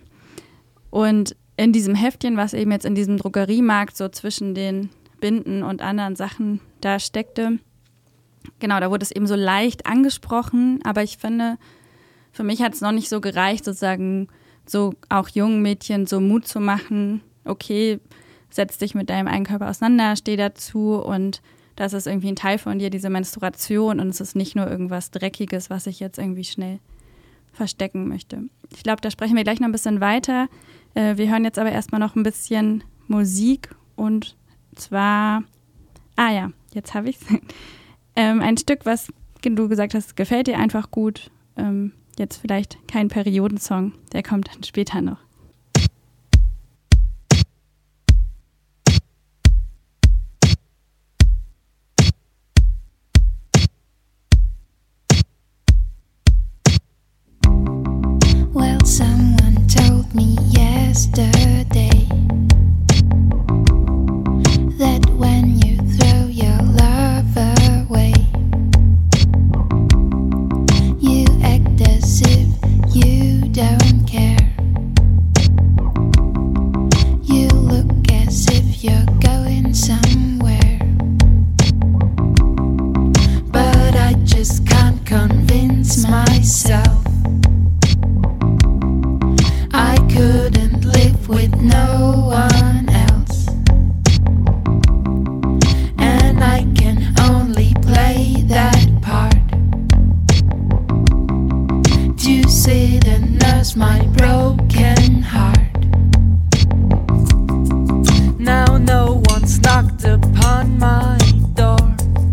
Und in diesem Heftchen, was eben jetzt in diesem Drogeriemarkt so zwischen den Binden und anderen Sachen da steckte, genau, da wurde es eben so leicht angesprochen, aber ich finde, für mich hat es noch nicht so gereicht, sozusagen so auch jungen Mädchen so Mut zu machen, okay, setz dich mit deinem eigenen Körper auseinander, steh dazu und das ist irgendwie ein Teil von dir, diese Menstruation und es ist nicht nur irgendwas Dreckiges, was ich jetzt irgendwie schnell verstecken möchte. Ich glaube, da sprechen wir gleich noch ein bisschen weiter. Wir hören jetzt aber erstmal noch ein bisschen Musik und zwar, ah ja, jetzt habe ich es. Ähm, ein Stück, was du gesagt hast, gefällt dir einfach gut. Ähm, jetzt vielleicht kein Periodensong, der kommt dann später noch. Well, someone told me yesterday that when you throw your love away, you act as if you don't care. You look as if you're going somewhere, but I just can't convince myself. I couldn't live with no one else, and I can only play that part to sit and nurse my broken heart. Now no one's knocked upon my door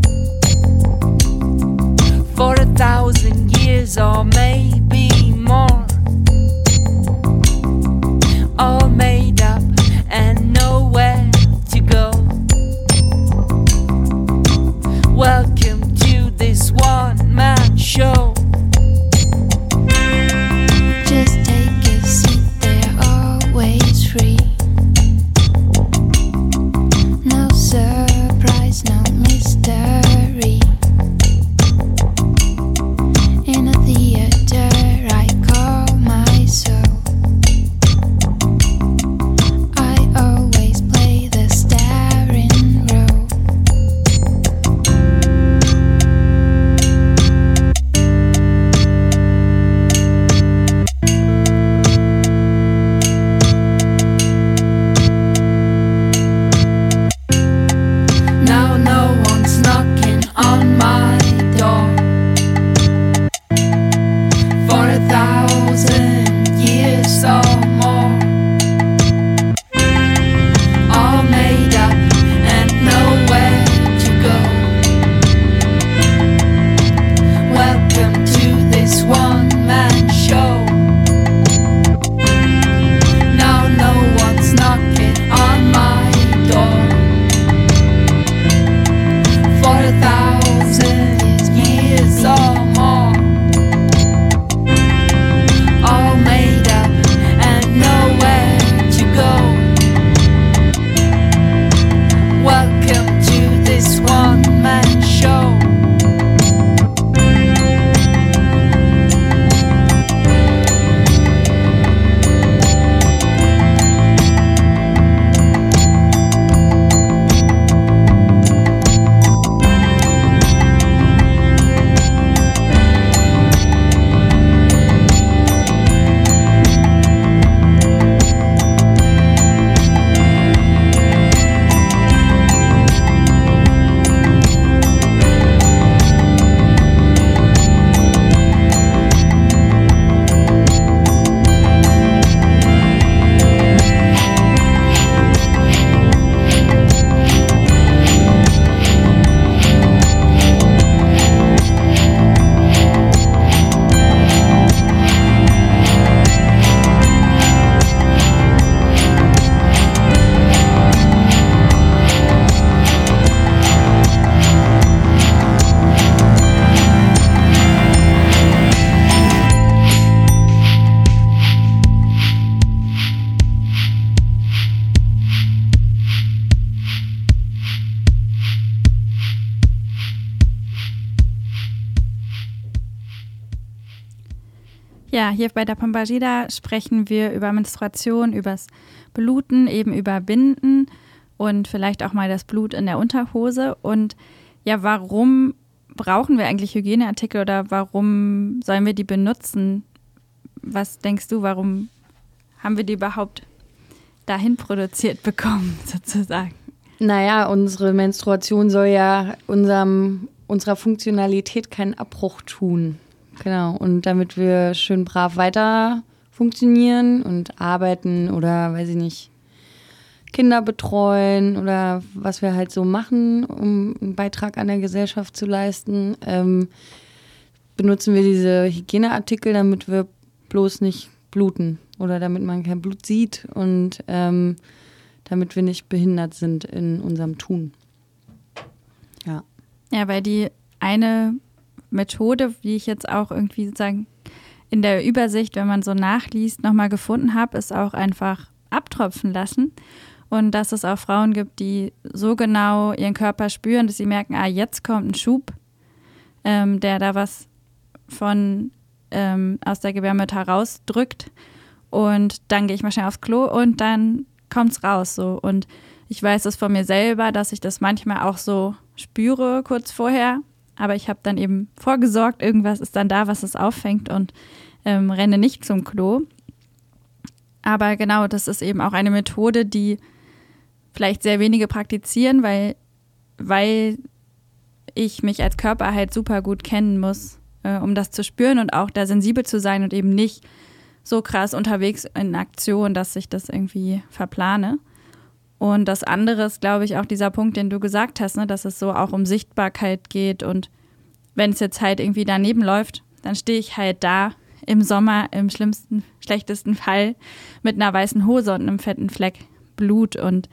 for a thousand years or maybe more, all made up and Ja, hier bei der Pombajida sprechen wir über Menstruation, übers Bluten, eben über Binden und vielleicht auch mal das Blut in der Unterhose. Und ja, warum brauchen wir eigentlich Hygieneartikel oder warum sollen wir die benutzen? Was denkst du, warum haben wir die überhaupt dahin produziert bekommen, sozusagen? Naja, unsere Menstruation soll ja unserem, unserer Funktionalität keinen Abbruch tun. Genau, und damit wir schön brav weiter funktionieren und arbeiten oder, weiß ich nicht, Kinder betreuen oder was wir halt so machen, um einen Beitrag an der Gesellschaft zu leisten, ähm, benutzen wir diese Hygieneartikel, damit wir bloß nicht bluten oder damit man kein Blut sieht und ähm, damit wir nicht behindert sind in unserem Tun. Ja. Ja, weil die eine Methode, wie ich jetzt auch irgendwie sozusagen in der Übersicht, wenn man so nachliest, nochmal gefunden habe, ist auch einfach abtropfen lassen. Und dass es auch Frauen gibt, die so genau ihren Körper spüren, dass sie merken, ah, jetzt kommt ein Schub, ähm, der da was von ähm, aus der Gebärmutter rausdrückt. Und dann gehe ich mal schnell aufs Klo und dann kommt es raus. So. Und ich weiß es von mir selber, dass ich das manchmal auch so spüre kurz vorher. Aber ich habe dann eben vorgesorgt, irgendwas ist dann da, was es auffängt und ähm, renne nicht zum Klo. Aber genau, das ist eben auch eine Methode, die vielleicht sehr wenige praktizieren, weil, weil ich mich als Körper halt super gut kennen muss, äh, um das zu spüren und auch da sensibel zu sein und eben nicht so krass unterwegs in Aktion, dass ich das irgendwie verplane. Und das andere ist, glaube ich, auch dieser Punkt, den du gesagt hast, ne, dass es so auch um Sichtbarkeit geht. Und wenn es jetzt halt irgendwie daneben läuft, dann stehe ich halt da im Sommer im schlimmsten, schlechtesten Fall mit einer weißen Hose und einem fetten Fleck Blut. Und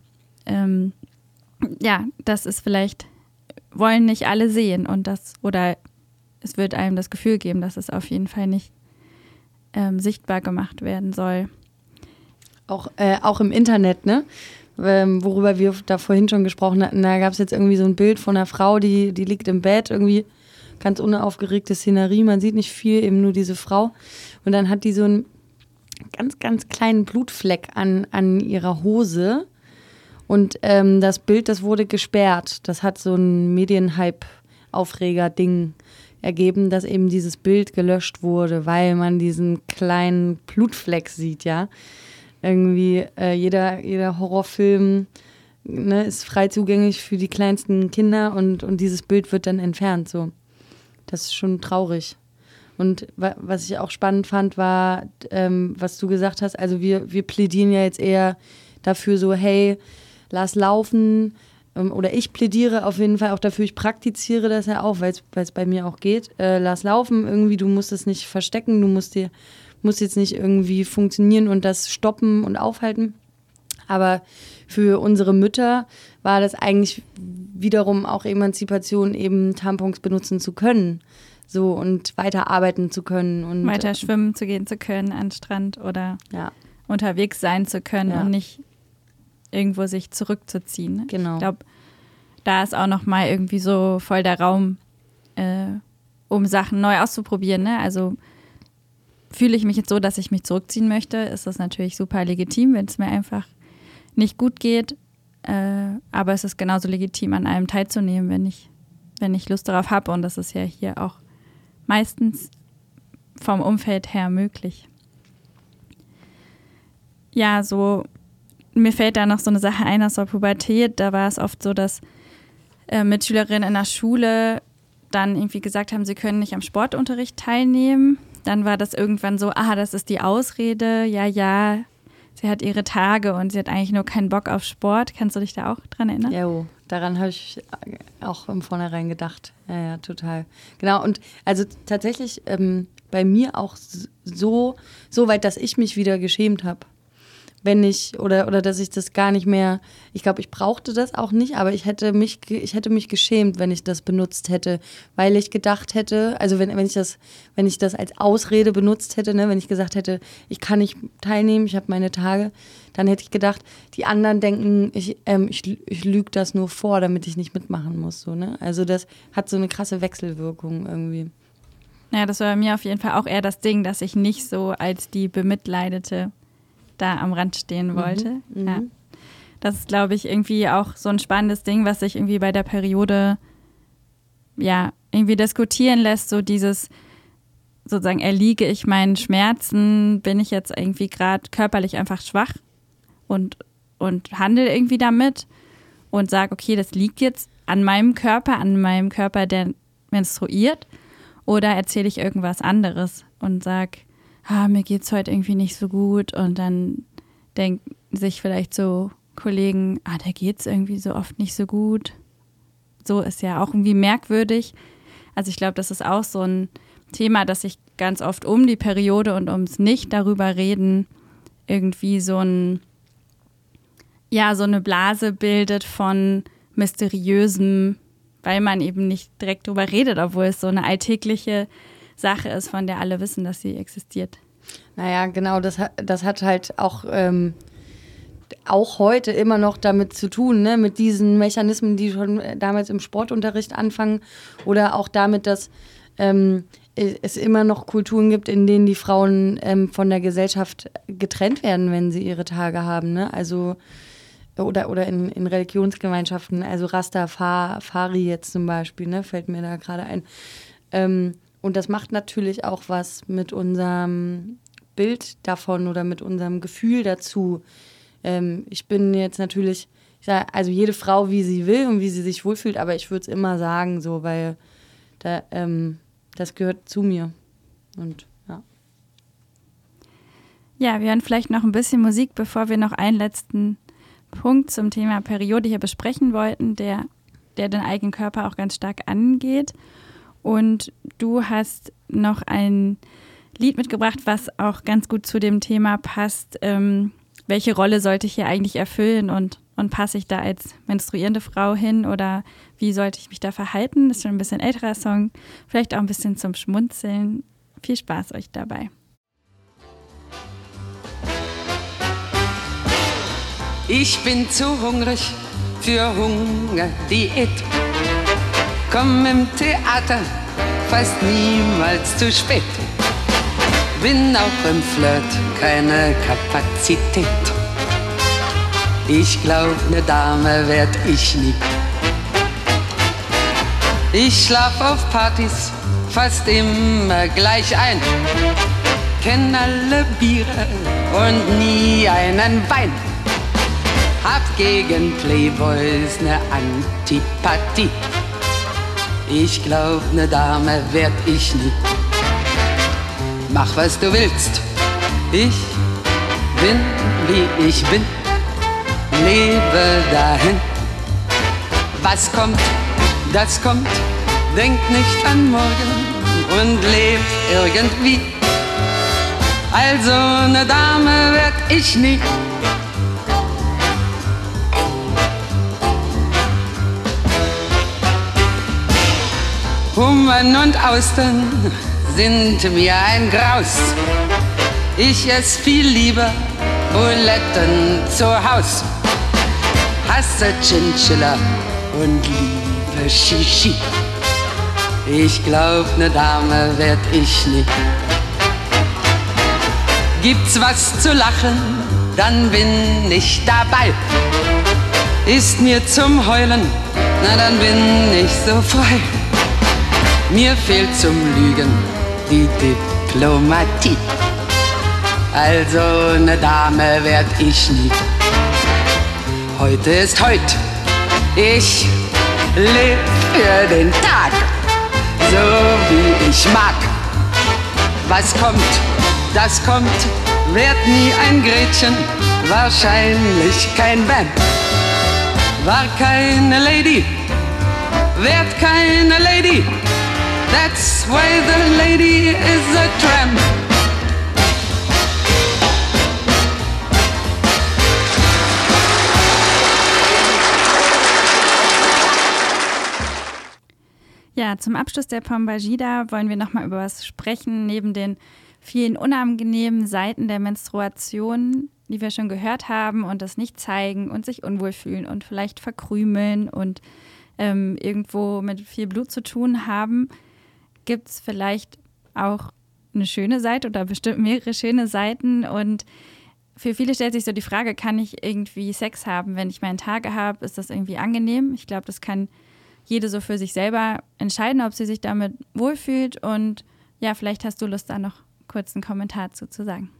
ähm, ja, das ist vielleicht, wollen nicht alle sehen. Und das, oder es wird einem das Gefühl geben, dass es auf jeden Fall nicht ähm, sichtbar gemacht werden soll. Auch, äh, auch im Internet, ne? Ähm, worüber wir da vorhin schon gesprochen hatten, da gab es jetzt irgendwie so ein Bild von einer Frau, die, die liegt im Bett, irgendwie ganz unaufgeregte Szenerie, man sieht nicht viel, eben nur diese Frau. Und dann hat die so einen ganz, ganz kleinen Blutfleck an, an ihrer Hose. Und ähm, das Bild, das wurde gesperrt. Das hat so ein Medienhype-Aufreger-Ding ergeben, dass eben dieses Bild gelöscht wurde, weil man diesen kleinen Blutfleck sieht, ja. Irgendwie äh, jeder, jeder Horrorfilm, ne, ist frei zugänglich für die kleinsten Kinder und, und dieses Bild wird dann entfernt. So. Das ist schon traurig. Und wa- was ich auch spannend fand, war, ähm, was du gesagt hast, also wir, wir plädieren ja jetzt eher dafür so, hey, lass laufen. Ähm, oder ich plädiere auf jeden Fall auch dafür, ich praktiziere das ja auch, weil es bei mir auch geht. Äh, lass laufen irgendwie, du musst es nicht verstecken, du musst dir muss jetzt nicht irgendwie funktionieren und das stoppen und aufhalten. Aber für unsere Mütter war das eigentlich wiederum auch Emanzipation, eben Tampons benutzen zu können. So und weiter arbeiten zu können. Und weiter schwimmen zu gehen zu können an Strand oder ja. unterwegs sein zu können Ja. und nicht irgendwo sich zurückzuziehen. Genau. Ich glaube, da ist auch nochmal irgendwie so voll der Raum, äh, um Sachen neu auszuprobieren. Ne? Also fühle ich mich jetzt so, dass ich mich zurückziehen möchte, ist das natürlich super legitim, wenn es mir einfach nicht gut geht. Äh, aber es ist genauso legitim, an allem teilzunehmen, wenn ich, wenn ich Lust darauf habe. Und das ist ja hier auch meistens vom Umfeld her möglich. Ja, so, mir fällt da noch so eine Sache ein aus der Pubertät. Da war es oft so, dass äh, Mitschülerinnen in der Schule dann irgendwie gesagt haben, sie können nicht am Sportunterricht teilnehmen. Dann war das irgendwann so, ah, das ist die Ausrede, ja, ja, sie hat ihre Tage und sie hat eigentlich nur keinen Bock auf Sport. Kannst du dich da auch dran erinnern? Ja, oh, daran habe ich auch im Vornherein gedacht. Ja, ja, total. Genau, und also tatsächlich ähm, bei mir auch so, so weit, dass ich mich wieder geschämt habe. Wenn ich, oder, oder dass ich das gar nicht mehr, ich glaube, ich brauchte das auch nicht, aber ich hätte mich, ich hätte mich geschämt, wenn ich das benutzt hätte, weil ich gedacht hätte, also wenn, wenn ich das, wenn ich das als Ausrede benutzt hätte, ne, wenn ich gesagt hätte, ich kann nicht teilnehmen, ich habe meine Tage, dann hätte ich gedacht, die anderen denken, ich, ähm, ich, ich lüge das nur vor, damit ich nicht mitmachen muss, so, ne? Also das hat so eine krasse Wechselwirkung irgendwie. Ja, das war bei mir auf jeden Fall auch eher das Ding, dass ich nicht so als die Bemitleidete da am Rand stehen wollte. Mhm. Ja. Das ist, glaube ich, irgendwie auch so ein spannendes Ding, was sich irgendwie bei der Periode ja irgendwie diskutieren lässt, so dieses sozusagen, erliege ich meinen Schmerzen, bin ich jetzt irgendwie gerade körperlich einfach schwach und, und handle irgendwie damit und sage, okay, das liegt jetzt an meinem Körper, an meinem Körper, der menstruiert, oder erzähle ich irgendwas anderes und sage, ah, mir geht's heute irgendwie nicht so gut, und dann denken sich vielleicht so Kollegen, ah, da geht's irgendwie so oft nicht so gut. So ist ja auch irgendwie merkwürdig. Also ich glaube, das ist auch so ein Thema, dass sich ganz oft um die Periode und ums nicht darüber reden irgendwie so ein, ja, so eine Blase bildet von mysteriösem, weil man eben nicht direkt drüber redet, obwohl es so eine alltägliche Sache ist, von der alle wissen, dass sie existiert. Naja, genau, das hat, das hat halt auch, ähm, auch heute immer noch damit zu tun, ne? Mit diesen Mechanismen, die schon damals im Sportunterricht anfangen, oder auch damit, dass ähm, es immer noch Kulturen gibt, in denen die Frauen ähm, von der Gesellschaft getrennt werden, wenn sie ihre Tage haben, ne? Also oder, oder in, in Religionsgemeinschaften, also Rastafari jetzt zum Beispiel, ne? Fällt mir da gerade ein. Ähm, und das macht natürlich auch was mit unserem Bild davon oder mit unserem Gefühl dazu. Ähm, ich bin jetzt natürlich, ich sag, also jede Frau, wie sie will und wie sie sich wohlfühlt, aber ich würde es immer sagen, so, weil da, ähm, das gehört zu mir. Und ja. Ja, wir hören vielleicht noch ein bisschen Musik, bevor wir noch einen letzten Punkt zum Thema Periode hier besprechen wollten, der, der den eigenen Körper auch ganz stark angeht. Und du hast noch ein Lied mitgebracht, was auch ganz gut zu dem Thema passt. Ähm, welche Rolle sollte ich hier eigentlich erfüllen, und, und passe ich da als menstruierende Frau hin, oder wie sollte ich mich da verhalten? Das ist schon ein bisschen älterer Song, vielleicht auch ein bisschen zum Schmunzeln. Viel Spaß euch dabei. Ich bin zu hungrig für Hungerdiät. Komm im Theater fast niemals zu spät. Bin auch im Flirt keine Kapazität. Ich glaub, ne Dame werd ich nie. Ich schlaf auf Partys fast immer gleich ein. Kenn alle Biere und nie einen Wein. Hab gegen Playboys ne Antipathie. Ich glaub, ne Dame werd ich nie. Mach, was du willst. Ich bin, wie ich bin. Lebe dahin. Was kommt, das kommt. Denk nicht an morgen und leb irgendwie. Also ne Dame werd ich nie. Hummern und Austern sind mir ein Graus. Ich ess viel lieber Buletten zu Haus. Hasse Chinchilla und liebe Shishi. Ich glaub, ne Dame werd ich nie. Gibt's was zu lachen, dann bin ich dabei. Ist mir zum Heulen, na dann bin ich so frei. Mir fehlt zum Lügen die Diplomatie. Also ne Dame werd ich nie. Heute ist heut. Ich leb für den Tag, so wie ich mag. Was kommt, das kommt. Werd nie ein Gretchen, wahrscheinlich kein Vamp. War keine Lady, werd keine Lady. That's why the lady is a tramp. Ja, zum Abschluss der Pombagida wollen wir nochmal über was sprechen, neben den vielen unangenehmen Seiten der Menstruation, die wir schon gehört haben, und das nicht zeigen und sich unwohl fühlen und vielleicht verkrümeln und ähm, irgendwo mit viel Blut zu tun haben. Gibt es vielleicht auch eine schöne Seite oder bestimmt mehrere schöne Seiten. Und für viele stellt sich so die Frage, kann ich irgendwie Sex haben, wenn ich meine Tage habe? Ist das irgendwie angenehm? Ich glaube, das kann jede so für sich selber entscheiden, ob sie sich damit wohlfühlt. Und ja, vielleicht hast du Lust, da noch kurz einen Kommentar zu, zu sagen.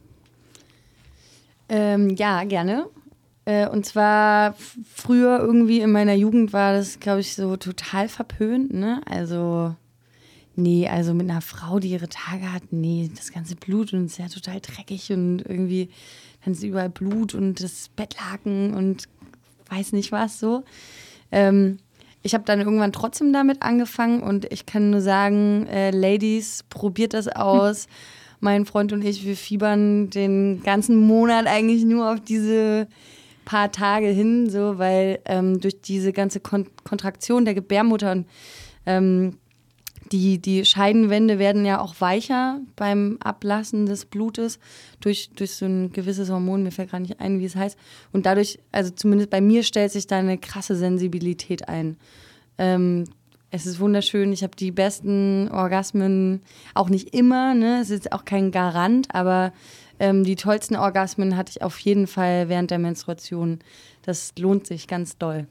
Ähm, ja, gerne. Äh, und zwar f- früher irgendwie in meiner Jugend war das, glaube ich, so total verpönt, ne? Also, nee, also mit einer Frau, die ihre Tage hat, nee, das ganze Blut und es ist ja total dreckig und irgendwie dann ist überall Blut und das Bettlaken und weiß nicht was so. Ähm, ich habe dann irgendwann trotzdem damit angefangen und ich kann nur sagen, äh, Ladies, probiert das aus. Mein Freund und ich, wir fiebern den ganzen Monat eigentlich nur auf diese paar Tage hin, so, weil ähm, durch diese ganze Kon- Kontraktion der Gebärmutter und ähm, die, die Scheidenwände werden ja auch weicher beim Ablassen des Blutes durch, durch so ein gewisses Hormon, mir fällt gerade nicht ein, wie es heißt. Und dadurch, also zumindest bei mir, stellt sich da eine krasse Sensibilität ein. Ähm, Es ist wunderschön, ich habe die besten Orgasmen, auch nicht immer, ne? Es ist auch kein Garant, aber ähm, die tollsten Orgasmen hatte ich auf jeden Fall während der Menstruation. Das lohnt sich ganz doll.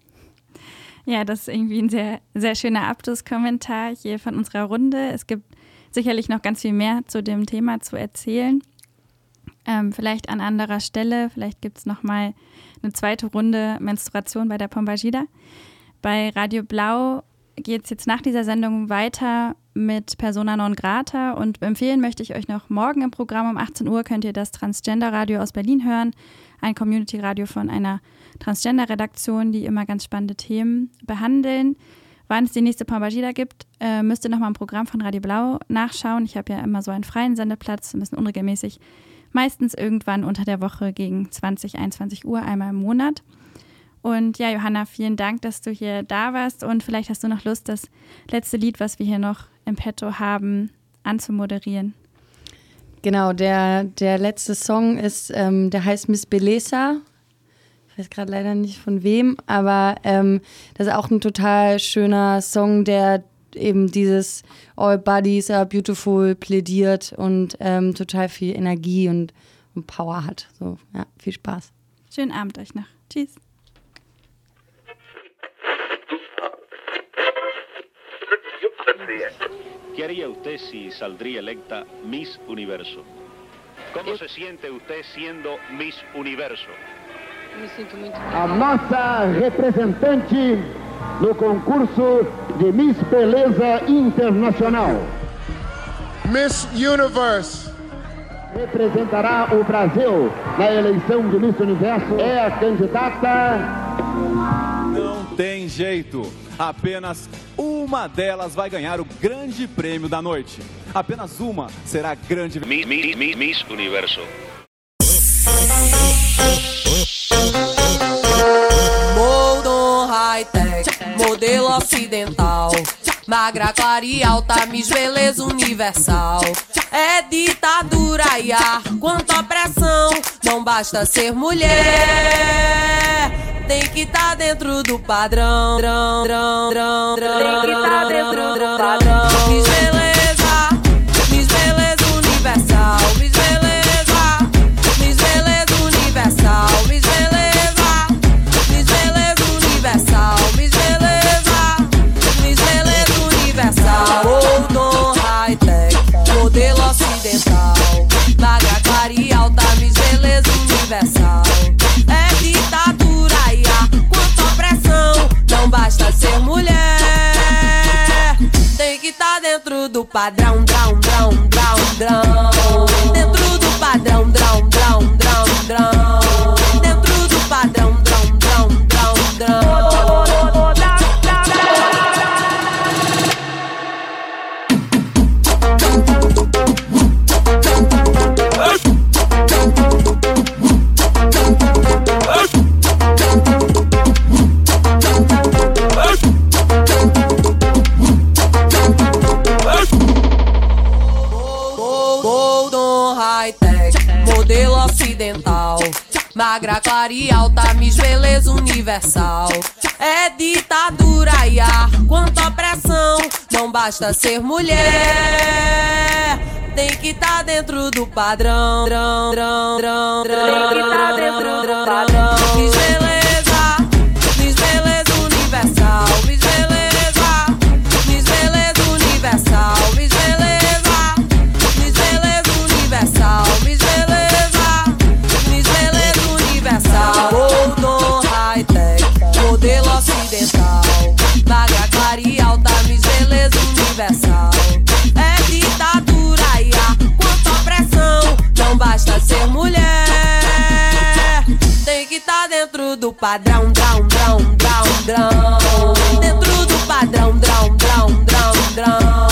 Ja, das ist irgendwie ein sehr, sehr schöner Abschlusskommentar hier von unserer Runde. Es gibt sicherlich noch ganz viel mehr zu dem Thema zu erzählen. Ähm, vielleicht an anderer Stelle, vielleicht gibt es nochmal eine zweite Runde Menstruation bei der Pombagida. Bei Radio Blau geht es jetzt nach dieser Sendung weiter mit Persona non grata und empfehlen möchte ich euch noch morgen im Programm um achtzehn Uhr könnt ihr das Transgender-Radio aus Berlin hören, ein Community-Radio von einer Transgender-Redaktion, die immer ganz spannende Themen behandeln. Wann es die nächste Pombagida gibt, äh, müsst ihr nochmal im Programm von Radio Blau nachschauen. Ich habe ja immer so einen freien Sendeplatz, ein bisschen unregelmäßig, meistens irgendwann unter der Woche gegen zwanzig, einundzwanzig Uhr, einmal im Monat. Und ja, Johanna, vielen Dank, dass du hier da warst und vielleicht hast du noch Lust, das letzte Lied, was wir hier noch im Petto haben, anzumoderieren. Genau, der, der letzte Song ist, ähm, der heißt Miss Beleza. Ich weiß gerade leider nicht von wem, aber ähm, das ist auch ein total schöner Song, der eben dieses All Bodies are Beautiful plädiert und ähm, total viel Energie und, und Power hat. So, ja, viel Spaß. Schönen Abend euch noch. Tschüss. ¿Qué haría usted si saldría electa Miss Universo? ¿Cómo se siente usted siendo Miss Universo? A nossa representante no concurso de Miss Beleza Internacional. Miss Universe representará o Brasil na eleição de Miss Universo. É a candidata. Não tem jeito. Apenas uma delas vai ganhar o grande prêmio da noite. Apenas uma será a grande... Miss, Miss, Miss, Miss Universo. Moldon high-tech, modelo ocidental. Magra, clara e alta, Miss Beleza Universal. É ditadura e ar, quanta pressão. Não basta ser mulher, tem que estar dentro do padrão. Tem que estar dentro do padrão. Miss Beleza, Miss Beleza Universal. Miss Beleza, Miss Beleza Universal. Miss Beleza, Miss Beleza Universal. Miss Beleza, Miss Beleza Universal. Moldon high-tech, modelo ocidental. Magra, clara e alta, Miss Beleza Universal. É ditadura e há quanta pressão. Não basta ser mulher, tem que estar dentro do padrão, drão, drão, drão, drão. Dentro do padrão, drão, drão, drão, drão. Dentro do padrão, drão, drão, drão, drão. Moldon high-tech, modelo ocidental. Magra, clara e alta, Miss Beleza Universal. É ditadura e ar, quanta pressão. Não basta ser mulher, tem que tá dentro do padrão. Drão, drão, drão, drão, tem que tá dentro do padrão. Miss Beleza, Miss Beleza Universal. Miss Beleza, Miss Beleza Universal. Miss Beleza, Miss Beleza Universal. Miss Beleza, Miss Beleza Universal. Golden high-tech, modelo ocidental. Magra, clara e alta, Miss Beleza Universal. É ditadura e há quanto opressão. Não basta ser mulher, tem que tá dentro do padrão. Drão, drão, drão, drão. Dentro do padrão. Drão, drão, drão, drão.